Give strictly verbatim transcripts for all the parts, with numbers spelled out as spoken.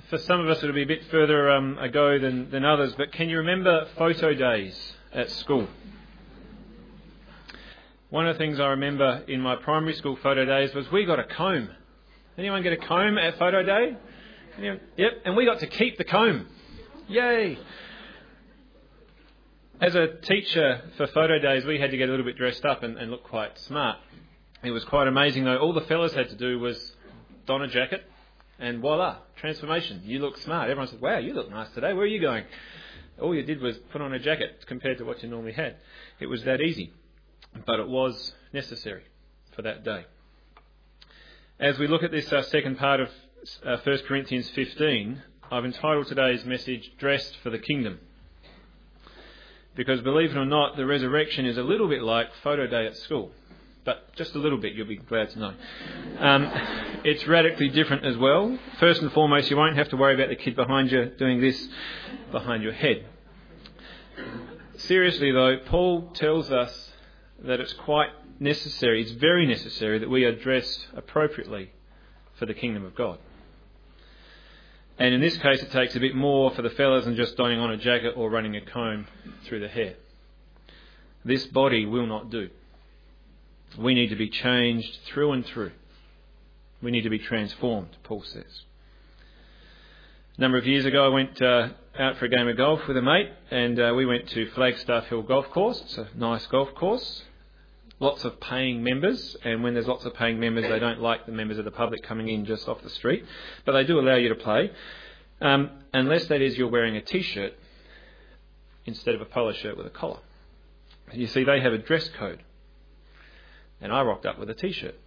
for some of us it'll be a bit further um, ago than, than others, but can you remember photo days at school? One of the things I remember in my primary school photo days was we got a comb. Anyone get a comb at photo day? Anyone? Yep, and we got to keep the comb. Yay! As a teacher for photo days, we had to get a little bit dressed up and, and look quite smart. It was quite amazing though. All the fellas had to do was don a jacket and voila, transformation. You look smart. Everyone said, wow, you look nice today. Where are you going? All you did was put on a jacket compared to what you normally had. It was that easy, but it was necessary for that day. As we look at this uh, second part of uh, First Corinthians fifteen, I've entitled today's message, Dressed for the Kingdom. Because believe it or not, the resurrection is a little bit like photo day at school. But just a little bit, you'll be glad to know. Um, it's radically different as well. First and foremost, you won't have to worry about the kid behind you doing this behind your head. Seriously though, Paul tells us that it's quite necessary, it's very necessary that we are dressed appropriately for the kingdom of God. And in this case, it takes a bit more for the fellas than just donning on a jacket or running a comb through the hair. This body will not do. We need to be changed through and through. We need to be transformed, Paul says. A number of years ago, I went uh, out for a game of golf with a mate, and uh, we went to Flagstaff Hill Golf Course. It's a nice golf course. Lots of paying members, and when there's lots of paying members, they don't like the members of the public coming in just off the street, but they do allow you to play, um, unless that is you're wearing a t-shirt instead of a polo shirt with a collar. And you see, they have a dress code, and I rocked up with a t-shirt.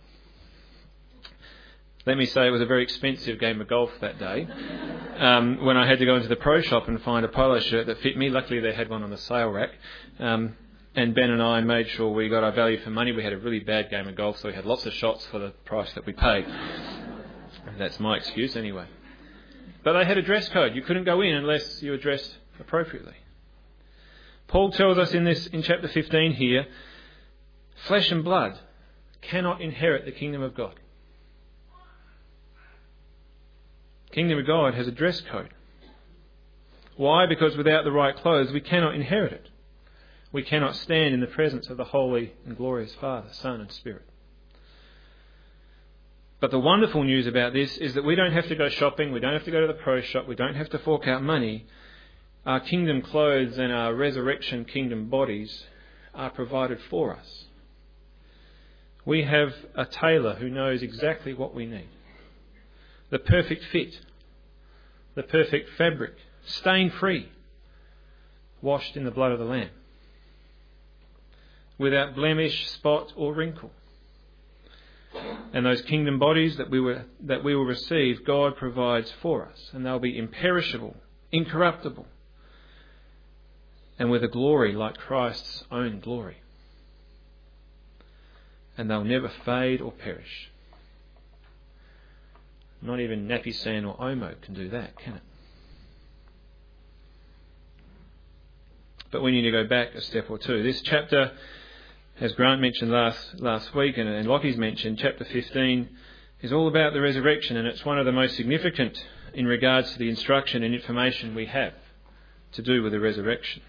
Let me say it was a very expensive game of golf that day. Um, when I had to go into the pro shop and find a polo shirt that fit me, luckily they had one on the sale rack. Um, And Ben and I made sure we got our value for money. We had a really bad game of golf, so we had lots of shots for the price that we paid. That's my excuse anyway. But they had a dress code. You couldn't go in unless you were dressed appropriately. Paul tells us in this, in chapter fifteen here, flesh and blood cannot inherit the kingdom of God. The kingdom of God has a dress code. Why? Because without the right clothes, we cannot inherit it. We cannot stand in the presence of the holy and glorious Father, Son and Spirit. But the wonderful news about this is that we don't have to go shopping, we don't have to go to the pro shop, we don't have to fork out money. Our kingdom clothes and our resurrection kingdom bodies are provided for us. We have a tailor who knows exactly what we need. The perfect fit, the perfect fabric, stain-free, washed in the blood of the Lamb, without blemish, spot or wrinkle. And those kingdom bodies that we were, that we will receive, God provides for us. And they'll be imperishable, incorruptible, and with a glory like Christ's own glory. And they'll never fade or perish. Not even Napisan or Omo can do that, can it? But we need to go back a step or two. This chapter, as Grant mentioned last last week and, and Lockie's mentioned, chapter fifteen is all about the resurrection, and it's one of the most significant in regards to the instruction and information we have to do with the resurrection.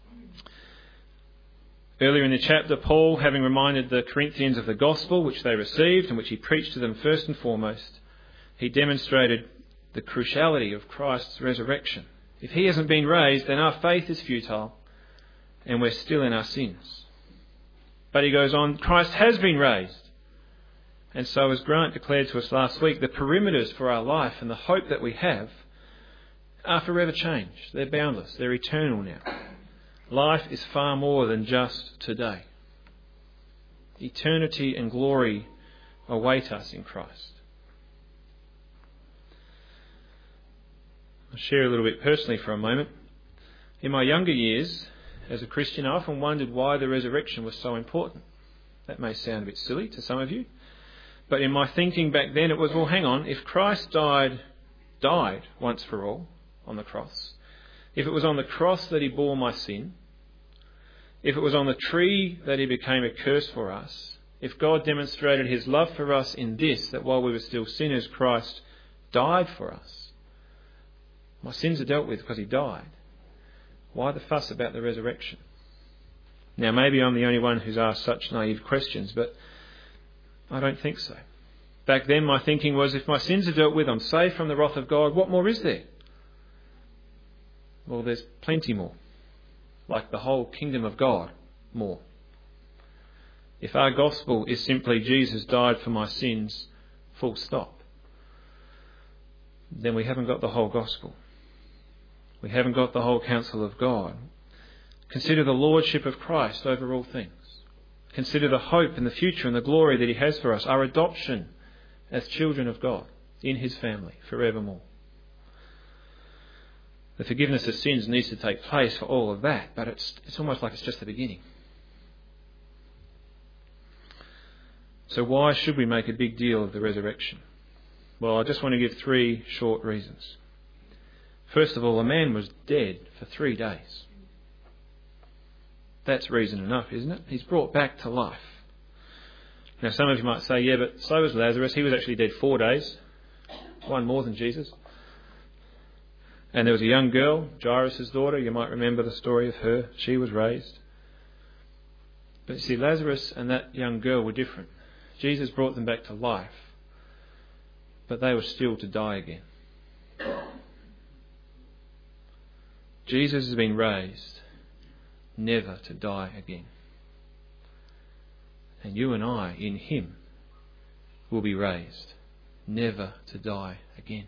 Earlier in the chapter, Paul, having reminded the Corinthians of the gospel which they received and which he preached to them first and foremost, he demonstrated the cruciality of Christ's resurrection. If he hasn't been raised, then our faith is futile and we're still in our sins. But he goes on, Christ has been raised. And so, as Grant declared to us last week, the perimeters for our life and the hope that we have are forever changed. They're boundless. They're eternal now. Life is far more than just today. Eternity and glory await us in Christ. I'll share a little bit personally for a moment. In my younger years, as a Christian, I often wondered why the resurrection was so important. That may sound a bit silly to some of you. But in my thinking back then, it was, well, hang on, if Christ died, died once for all on the cross, if it was on the cross that he bore my sin, if it was on the tree that he became a curse for us, if God demonstrated his love for us in this, that while we were still sinners, Christ died for us, My sins are dealt with because he died. Why the fuss about the resurrection? Now, maybe I'm the only one who's asked such naive questions, but I don't think so. Back then, my thinking was, if my sins are dealt with, I'm saved from the wrath of God, what more is there? Well, there's plenty more. Like the whole kingdom of God, more. If our gospel is simply Jesus died for my sins, full stop, then we haven't got the whole gospel. We haven't got the whole counsel of God. Consider the lordship of Christ over all things. Consider the hope and the future and the glory that he has for us, our adoption as children of God in his family forevermore. The forgiveness of sins needs to take place for all of that, but it's it's almost like it's just the beginning. So why should we make a big deal of the resurrection? Well, I just want to give three short reasons. First of all, a man was dead for three days. That's reason enough, isn't it? He's brought back to life. Now, some of you might say, yeah, but so was Lazarus. He was actually dead four days. One more than Jesus. And there was a young girl, Jairus' daughter. You might remember the story of her. She was raised. But you see, Lazarus and that young girl were different. Jesus brought them back to life. But they were still to die again. Jesus has been raised, never to die again. And you and I, in him, will be raised, never to die again.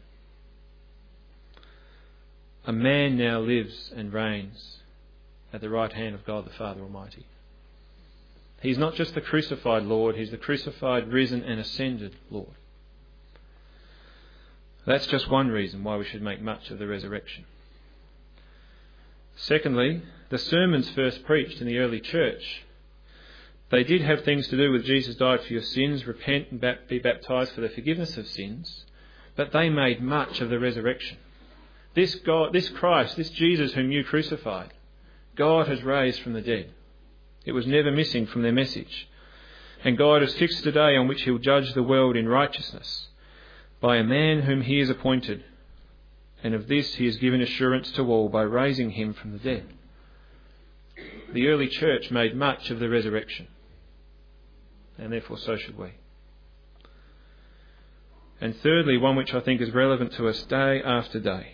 A man now lives and reigns at the right hand of God the Father Almighty. He's not just the crucified Lord, he's the crucified, risen and ascended Lord. That's just one reason why we should make much of the resurrection. Secondly, the sermons first preached in the early church, they did have things to do with Jesus died for your sins, repent and be baptised for the forgiveness of sins, but they made much of the resurrection. This God, this Christ, this Jesus whom you crucified, God has raised from the dead. It was never missing from their message. And God has fixed a day on which he'll judge the world in righteousness by a man whom he has appointed. And of this he has given assurance to all by raising him from the dead. The early church made much of the resurrection. And therefore so should we. And thirdly, one which I think is relevant to us day after day.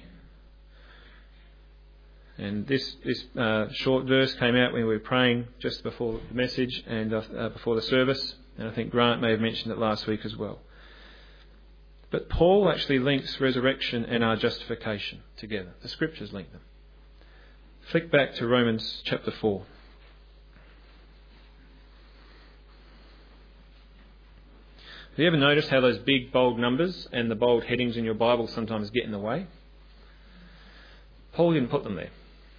And this, this uh, short verse came out when we were praying just before the message and uh, before the service. And I think Grant may have mentioned it last week as well. But Paul actually links resurrection and our justification together. The scriptures link them. Flick back to Romans chapter four. Have you ever noticed how those big bold numbers and the bold headings in your Bible sometimes get in the way? Paul didn't put them there.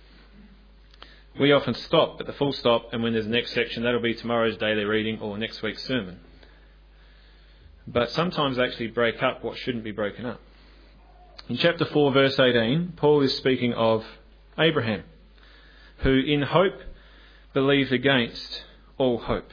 We often stop at the full stop, and when there's the next section, that'll be tomorrow's daily reading or next week's sermon. But sometimes they actually break up what shouldn't be broken up. In chapter four, verse eighteen, Paul is speaking of Abraham, who in hope believed against all hope,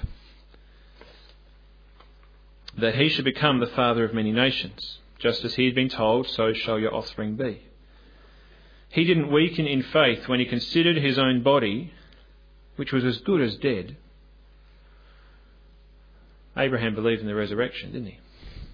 that he should become the father of many nations. Just as he had been told, so shall your offspring be. He didn't weaken in faith when he considered his own body, which was as good as dead. Abraham believed in the resurrection, didn't he?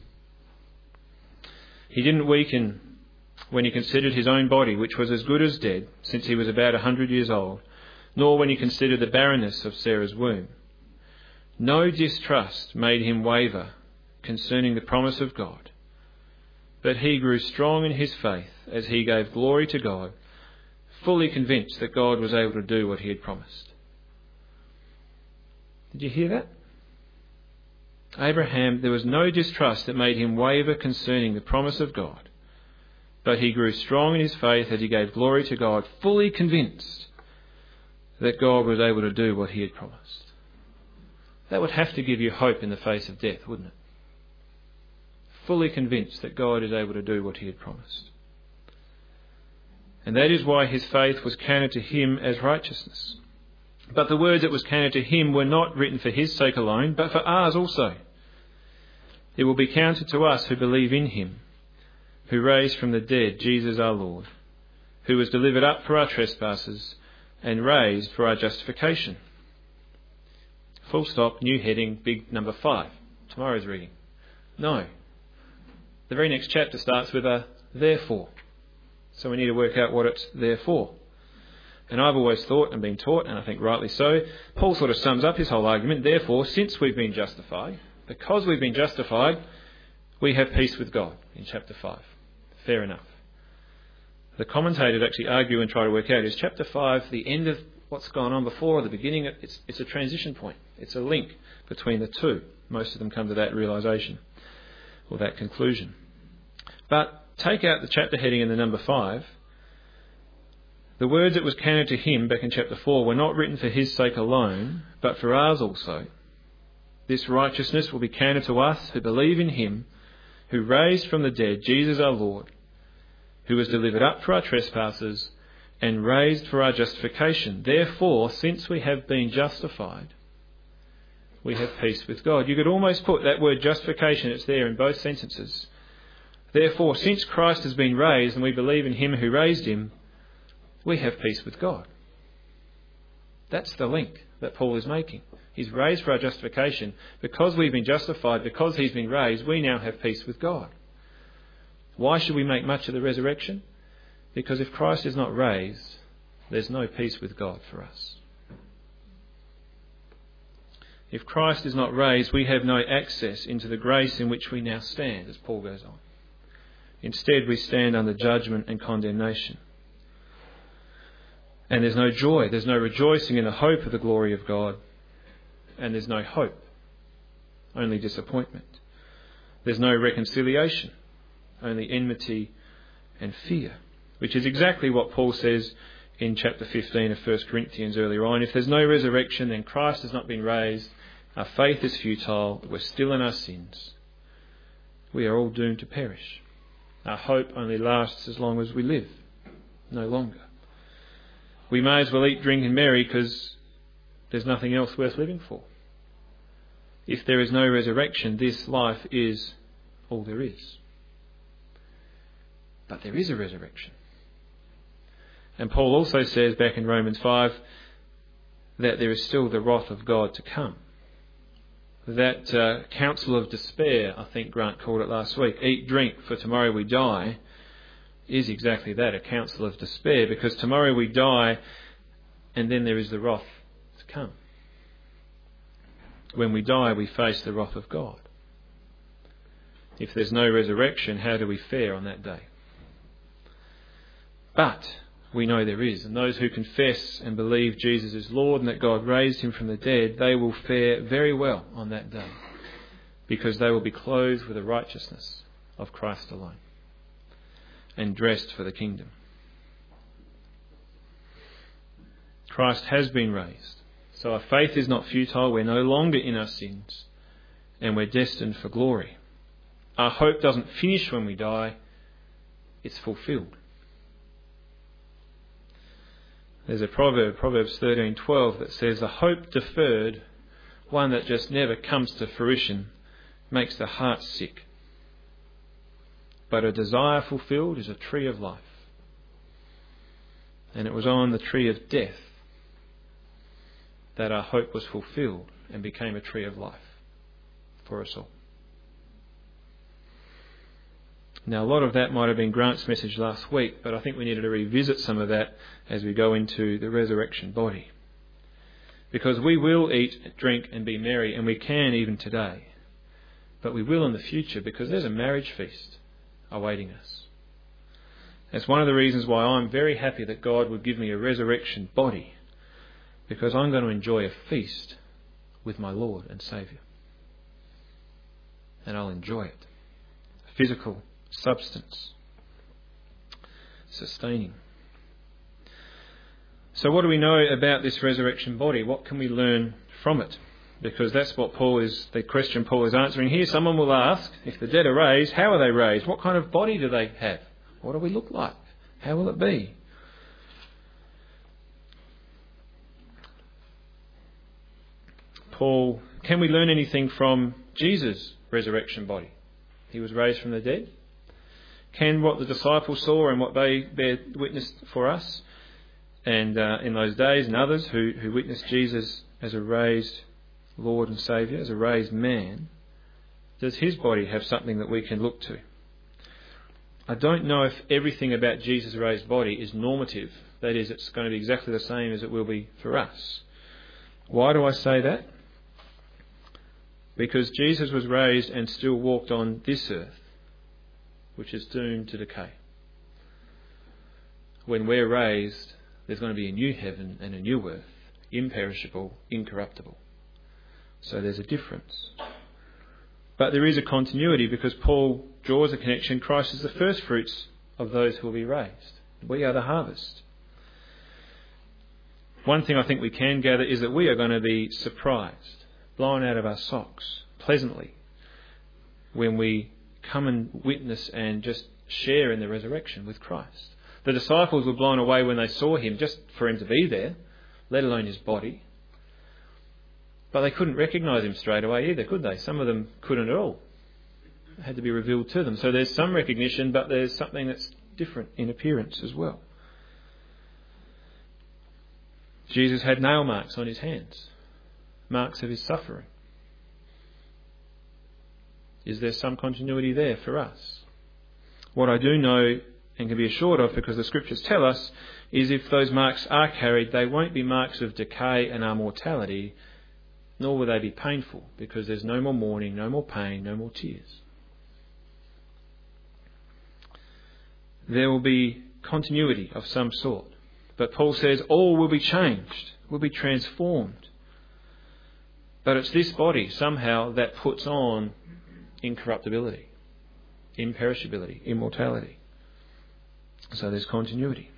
He didn't weaken when he considered his own body, which was as good as dead, since he was about a hundred years old, nor when he considered the barrenness of Sarah's womb. No distrust made him waver concerning the promise of God, but he grew strong in his faith as he gave glory to God, fully convinced that God was able to do what he had promised. Did you hear that? Abraham, there was no distrust that made him waver concerning the promise of God, but he grew strong in his faith as he gave glory to God, fully convinced that God was able to do what he had promised. That would have to give you hope in the face of death, wouldn't it? Fully convinced that God is able to do what he had promised. And that is why his faith was counted to him as righteousness. But the words that was counted to him were not written for his sake alone, but for ours also. It will be counted to us who believe in him, who raised from the dead Jesus our Lord, who was delivered up for our trespasses and raised for our justification. Full stop, new heading, big number five. Tomorrow's reading. No. The very next chapter starts with a therefore. So we need to work out what it's there for. And I've always thought and been taught, and I think rightly so, Paul sort of sums up his whole argument. Therefore, since we've been justified, because we've been justified, we have peace with God in chapter five. Fair enough. The commentators actually argue and try to work out, is chapter five the end of what's gone on before or the beginning? It's, it's a transition point. It's a link between the two. Most of them come to that realisation or that conclusion. But take out the chapter heading in the number five. The words that was counted to him back in chapter four were not written for his sake alone, but for ours also. This righteousness will be counted to us who believe in him, who raised from the dead Jesus our Lord, who was delivered up for our trespasses and raised for our justification. Therefore, since we have been justified, we have peace with God. You could almost put that word justification, it's there in both sentences. Therefore, since Christ has been raised and we believe in him who raised him, we have peace with God. That's the link that Paul is making. He's raised for our justification. Because we've been justified, because he's been raised, we now have peace with God. Why should we make much of the resurrection? Because if Christ is not raised, there's no peace with God for us. If Christ is not raised, we have no access into the grace in which we now stand, as Paul goes on. Instead, we stand under judgment and condemnation. And there's no joy, there's no rejoicing in the hope of the glory of God. And there's no hope, only disappointment. There's no reconciliation, only enmity and fear, which is exactly what Paul says in chapter fifteen of First Corinthians earlier on. If there's no resurrection, then Christ has not been raised. Our faith is futile. We're still in our sins. We are all doomed to perish. Our hope only lasts as long as we live, no longer. We may as well eat, drink and marry because there's nothing else worth living for. If there is no resurrection, this life is all there is. But there is a resurrection. And Paul also says back in Romans five that there is still the wrath of God to come. That uh, counsel of despair, I think Grant called it last week, eat, drink, for tomorrow we die, is exactly that, a counsel of despair, because tomorrow we die and then there is the wrath to come. When we die, we face the wrath of God. If there's no resurrection, how do we fare on that day? But we know there is, and those who confess and believe Jesus is Lord and that God raised him from the dead, they will fare very well on that day, because they will be clothed with the righteousness of Christ alone and dressed for the kingdom. Christ has been raised. So our faith is not futile. We're no longer in our sins and we're destined for glory. Our hope doesn't finish when we die. It's fulfilled. There's a proverb, Proverbs thirteen twelve, that says, a hope deferred, one that just never comes to fruition, makes the heart sick. But a desire fulfilled is a tree of life. And it was on the tree of death that our hope was fulfilled and became a tree of life for us all. Now, a lot of that might have been Grant's message last week, but I think we needed to revisit some of that as we go into the resurrection body. Because we will eat, drink and be merry, and we can even today. But we will in the future, because there's a marriage feast awaiting us. That's one of the reasons why I'm very happy that God would give me a resurrection body, because I'm going to enjoy a feast with my Lord and Saviour. And I'll enjoy it. Physical substance. Sustaining. So what do we know about this resurrection body? What can we learn from it? Because that's what Paul is, the question Paul is answering here. Someone will ask, if the dead are raised, how are they raised? What kind of body do they have? What do we look like? How will it be? Paul, can we learn anything from Jesus' resurrection body? He was raised from the dead. Can what the disciples saw and what they bear witness for us, and uh, in those days and others who, who witnessed Jesus as a raised Lord and Saviour, as a raised man, does his body have something that we can look to? I don't know if everything about Jesus' raised body is normative. That is, it's going to be exactly the same as it will be for us. Why do I say that? Because Jesus was raised and still walked on this earth, which is doomed to decay. When we're raised, there's going to be a new heaven and a new earth, imperishable, incorruptible. So there's a difference. But there is a continuity, because Paul draws a connection. Christ is the first fruits of those who will be raised. We are the harvest. One thing I think we can gather is that we are going to be surprised, blown out of our socks, pleasantly, when we come and witness and just share in the resurrection with Christ. The disciples were blown away when they saw him, just for him to be there, let alone his body. But they couldn't recognise him straight away either, could they? Some of them couldn't at all. It had to be revealed to them. So there's some recognition, but there's something that's different in appearance as well. Jesus had nail marks on his hands, marks of his suffering. Is there some continuity there for us? What I do know and can be assured of, because the scriptures tell us, is if those marks are carried, they won't be marks of decay and our mortality, nor will they be painful, because there's no more mourning, no more pain, no more tears. There will be continuity of some sort. But Paul says all will be changed, will be transformed. But it's this body somehow that puts on incorruptibility, imperishability, immortality. So there's continuity.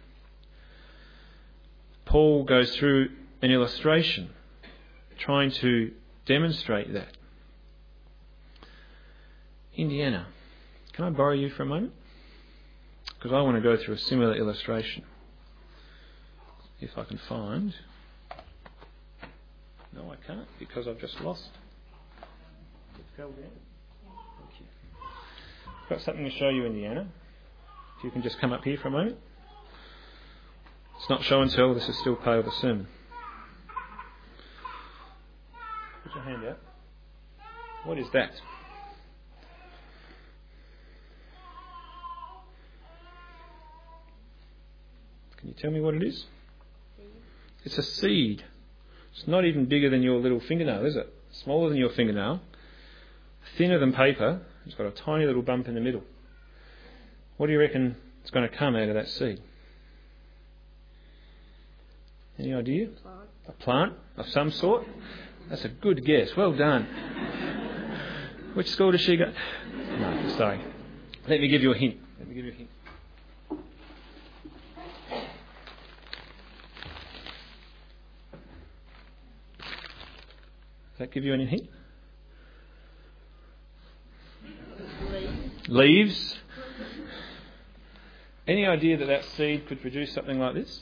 Paul goes through an illustration trying to demonstrate that. Indiana, can I borrow you for a moment? Because I want to go through a similar illustration. If I can find... No, I can't, because I've just lost. It fell down. Thank you. I've got something to show you, Indiana. If you can just come up here for a moment. It's not show and tell, this is still part of the sermon. Put your hand out. What is that? Can you tell me what it is? It's a seed. It's not even bigger than your little fingernail, is it? Smaller than your fingernail. Thinner than paper. It's got a tiny little bump in the middle. What do you reckon is going to come out of that seed? Any idea? Plant. A plant of some sort? That's a good guess. Well done. Which school does she go? No, sorry. Let me give you a hint. Let me give you a hint. Does that give you any hint? Leaves. Leaves. Any idea that that seed could produce something like this?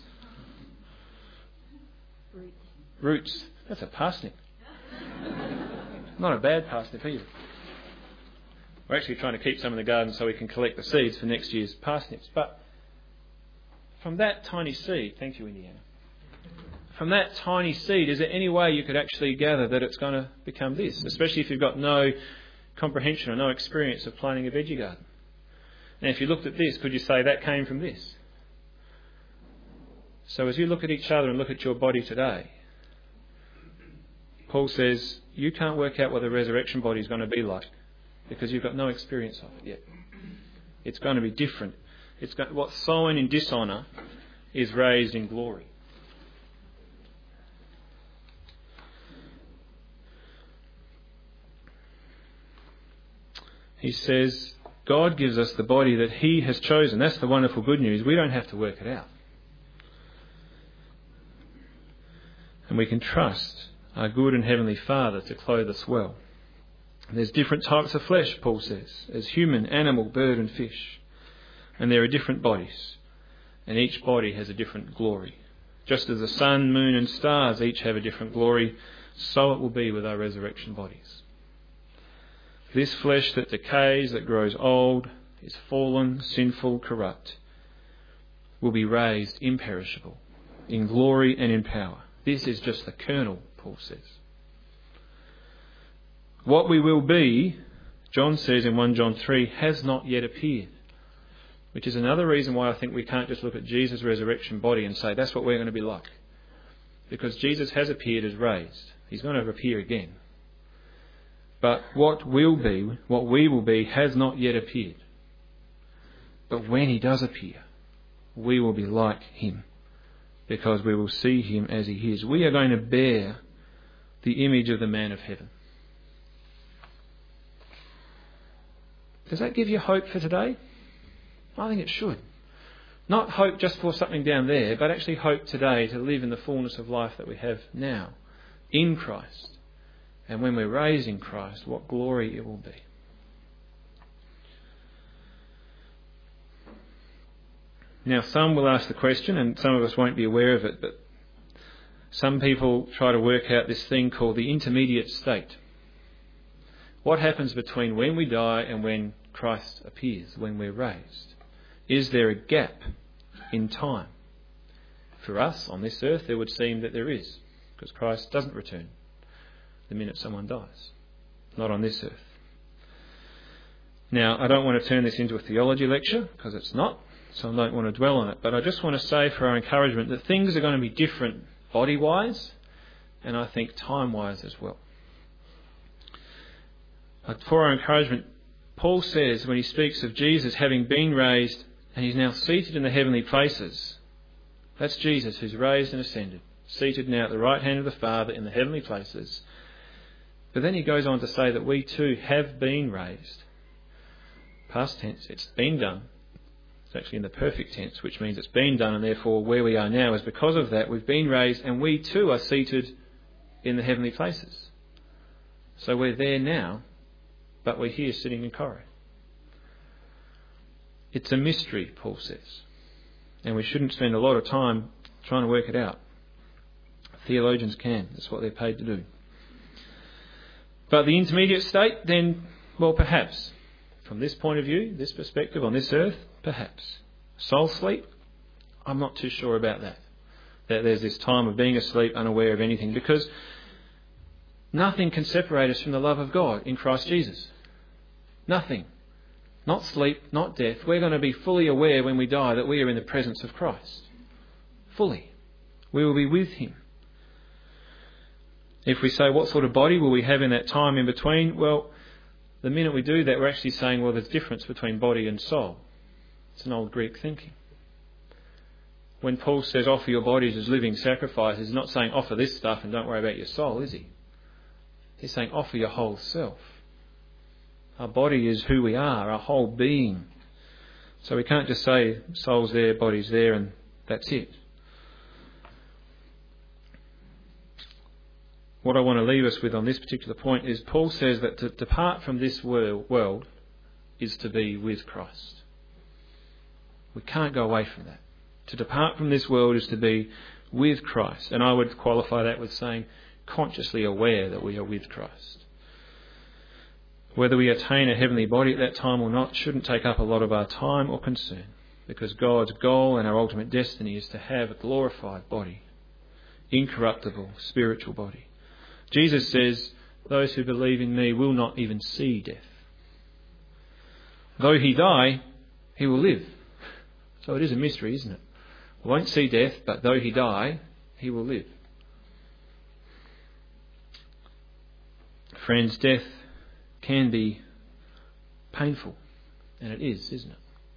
Roots. Roots. That's a parsnip. Not a bad parsnip either. We're actually trying to keep some in the garden so we can collect the seeds for next year's parsnips. But from that tiny seed, thank you, Indiana. From that tiny seed, is there any way you could actually gather that it's going to become this? Especially if you've got no comprehension or no experience of planting a veggie garden. And if you looked at this, could you say that came from this? So as you look at each other and look at your body today, Paul says you can't work out what the resurrection body is going to be like because you've got no experience of it yet. It's going to be different. It's got, what's sown in dishonour is raised in glory. He says God gives us the body that He has chosen. That's the wonderful good news. We don't have to work it out. And we can trust our good and heavenly Father to clothe us well. There's different types of flesh, Paul says. There's human, animal, bird and fish. And there are different bodies. And each body has a different glory. Just as the sun, moon and stars each have a different glory, so it will be with our resurrection bodies. This flesh that decays, that grows old, is fallen, sinful, corrupt, will be raised imperishable, in glory and in power. This is just the kernel, Paul says. What we will be, John says in First John three, has not yet appeared. Which is another reason why I think we can't just look at Jesus' resurrection body and say that's what we're going to be like. Because Jesus has appeared as raised. He's going to appear again. But what will be, what we will be, has not yet appeared. But when he does appear, we will be like him, because we will see him as he is. We are going to bear the image of the man of heaven. Does that give you hope for today? I think it should. Not hope just for something down there, but actually hope today to live in the fullness of life that we have now, in Christ. And when we're raised in Christ, what glory it will be. Now, some will ask the question, and some of us won't be aware of it, but some people try to work out this thing called the intermediate state. What happens between when we die and when Christ appears, when we're raised? Is there a gap in time? For us, on this earth, there would seem that there is, because Christ doesn't return the minute someone dies. Not on this earth. Now, I don't want to turn this into a theology lecture, because it's not, so I don't want to dwell on it. But I just want to say for our encouragement that things are going to be different body-wise, and I think time-wise as well. But for our encouragement, Paul says when he speaks of Jesus having been raised and he's now seated in the heavenly places, that's Jesus who's raised and ascended, seated now at the right hand of the Father in the heavenly places. But then he goes on to say that we too have been raised. Past tense, it's been done. It's actually in the perfect tense, which means it's been done, and therefore where we are now is because of that we've been raised and we too are seated in the heavenly places. So we're there now, but we're here sitting in Corrie. It's a mystery, Paul says, and we shouldn't spend a lot of time trying to work it out. Theologians can. That's what they're paid to do. But the intermediate state, then, well, perhaps. From this point of view, this perspective, on this earth, perhaps. Soul sleep? I'm not too sure about that. That there's this time of being asleep, unaware of anything, because nothing can separate us from the love of God in Christ Jesus. Nothing. Not sleep, not death. We're going to be fully aware when we die that we are in the presence of Christ. Fully. We will be with him. If we say, what sort of body will we have in that time in between? Well, the minute we do that, we're actually saying, well, there's a difference between body and soul. It's an old Greek thinking. When Paul says, offer your bodies as living sacrifices, he's not saying offer this stuff and don't worry about your soul, is he? He's saying offer your whole self. Our body is who we are, our whole being. So we can't just say soul's there, body's there, and that's it. What I want to leave us with on this particular point is Paul says that to depart from this world is to be with Christ. We can't go away from that. To depart from this world is to be with Christ. And I would qualify that with saying consciously aware that we are with Christ. Whether we attain a heavenly body at that time or not shouldn't take up a lot of our time or concern, because God's goal and our ultimate destiny is to have a glorified body, incorruptible spiritual body. Jesus says, those who believe in me will not even see death. Though he die, he will live. So it is a mystery, isn't it? We won't see death, but though he die, he will live. Friends, death can be painful. And it is, isn't it?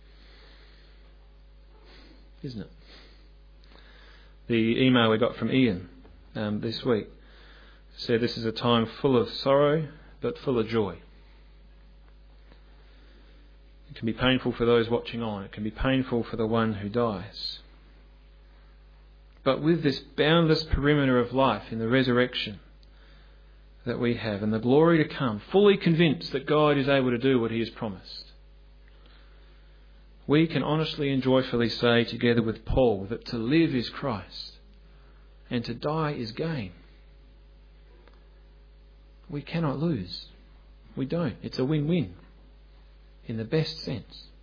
Isn't it? The email we got from Ian um, this week said this is a time full of sorrow, but full of joy. It can be painful for those watching on. It can be painful for the one who dies. But with this boundless perimeter of life in the resurrection that we have and the glory to come, fully convinced that God is able to do what he has promised, we can honestly and joyfully say together with Paul that to live is Christ and to die is gain. We cannot lose. We don't. It's a win-win in the best sense.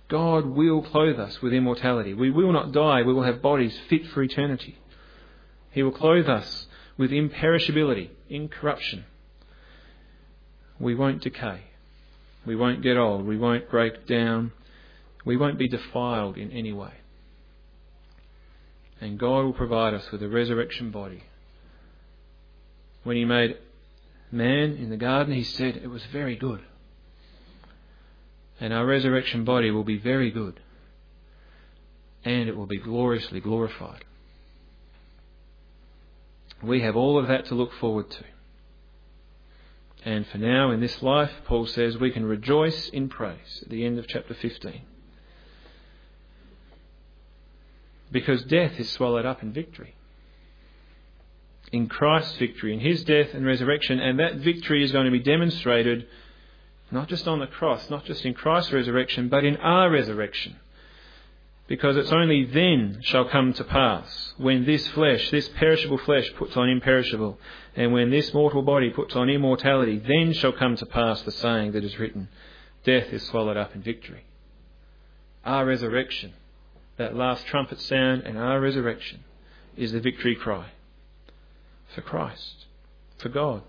God will clothe us with immortality. We will not die. We will have bodies fit for eternity. He will clothe us with imperishability, incorruption. We won't decay. We won't get old. We won't break down. We won't be defiled in any way. And God will provide us with a resurrection body. When He made man in the garden, He said it was very good. And our resurrection body will be very good. And it will be gloriously glorified. We have all of that to look forward to. And for now, in this life, Paul says, we can rejoice in praise at the end of chapter fifteen. Because death is swallowed up in victory. In Christ's victory, in His death and resurrection. And that victory is going to be demonstrated not just on the cross, not just in Christ's resurrection, but in our resurrection. Because it's only then shall come to pass, when this flesh, this perishable flesh, puts on imperishable, and when this mortal body puts on immortality, then shall come to pass the saying that is written, death is swallowed up in victory. Our resurrection, that last trumpet sound, and our resurrection is the victory cry for Christ, for God.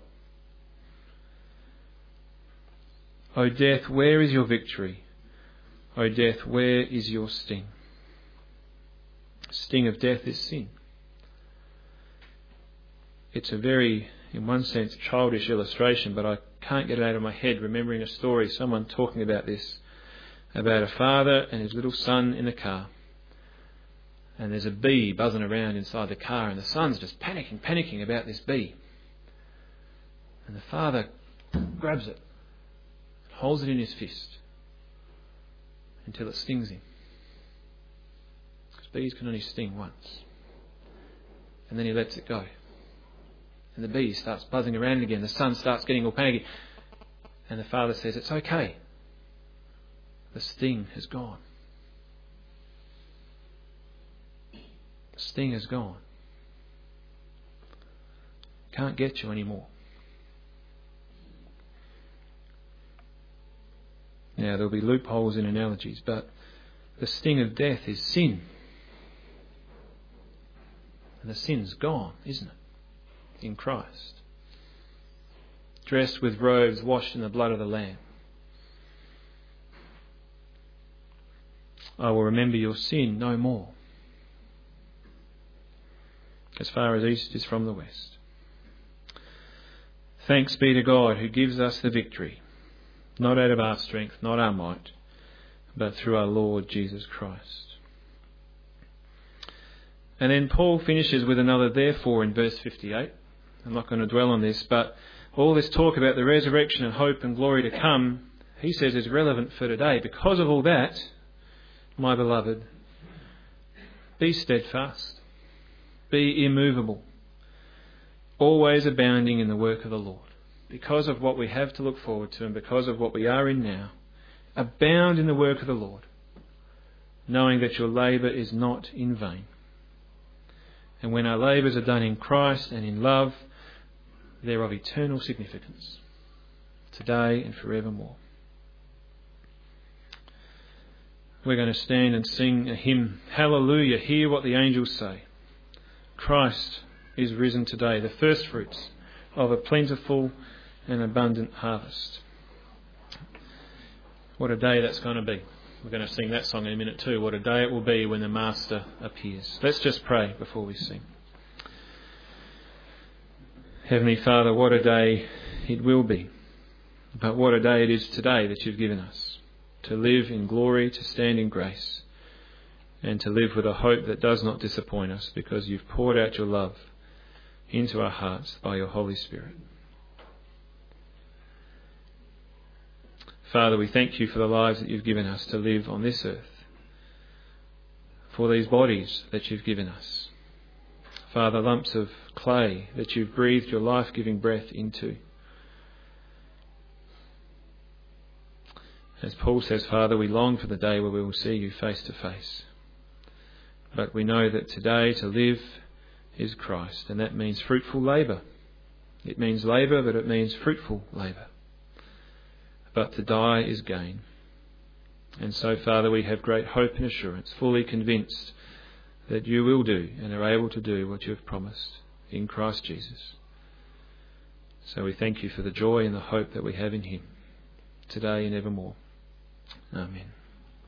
O death, where is your victory? O death, where is your sting? Sting of death is sin. It's a very, in one sense, childish illustration, but I can't get it out of my head remembering a story, someone talking about this, about a father and his little son in the car. And there's a bee buzzing around inside the car, and the son's just panicking, panicking about this bee. And the father grabs it, holds it in his fist until it stings him. Bees can only sting once. And then he lets it go. And the bee starts buzzing around again. The son starts getting all panicky. And the father says, it's okay. The sting has gone. The sting has gone. Can't get you anymore. Now, there'll be loopholes in analogies, but the sting of death is sin. And the sin's gone, isn't it? In Christ. Dressed with robes washed in the blood of the Lamb. I will remember your sin no more. As far as east is from the west. Thanks be to God who gives us the victory, not out of our strength, not our might, but through our Lord Jesus Christ. And then Paul finishes with another therefore in verse fifty-eight. I'm not going to dwell on this, but all this talk about the resurrection and hope and glory to come, he says is relevant for today. Because of all that, my beloved, be steadfast, be immovable, always abounding in the work of the Lord. Because of what we have to look forward to and because of what we are in now, abound in the work of the Lord, knowing that your labour is not in vain. And when our labours are done in Christ and in love, they're of eternal significance, today and forevermore. We're going to stand and sing a hymn, Hallelujah, hear what the angels say. Christ is risen today, the first fruits of a plentiful and abundant harvest. What a day that's going to be. We're going to sing that song in a minute too. What a day it will be when the Master appears. Let's just pray before we sing. Heavenly Father, what a day it will be. But what a day it is today that you've given us. To live in glory, to stand in grace, and to live with a hope that does not disappoint us because you've poured out your love into our hearts by your Holy Spirit. Father, we thank you for the lives that you've given us to live on this earth, for these bodies that you've given us. Father, lumps of clay that you've breathed your life-giving breath into. As Paul says, Father, we long for the day where we will see you face to face. But we know that today to live is Christ, and that means fruitful labour. It means labour, but it means fruitful labour. But to die is gain. And so, Father, we have great hope and assurance, fully convinced that you will do and are able to do what you have promised in Christ Jesus. So we thank you for the joy and the hope that we have in him, today and evermore. Amen.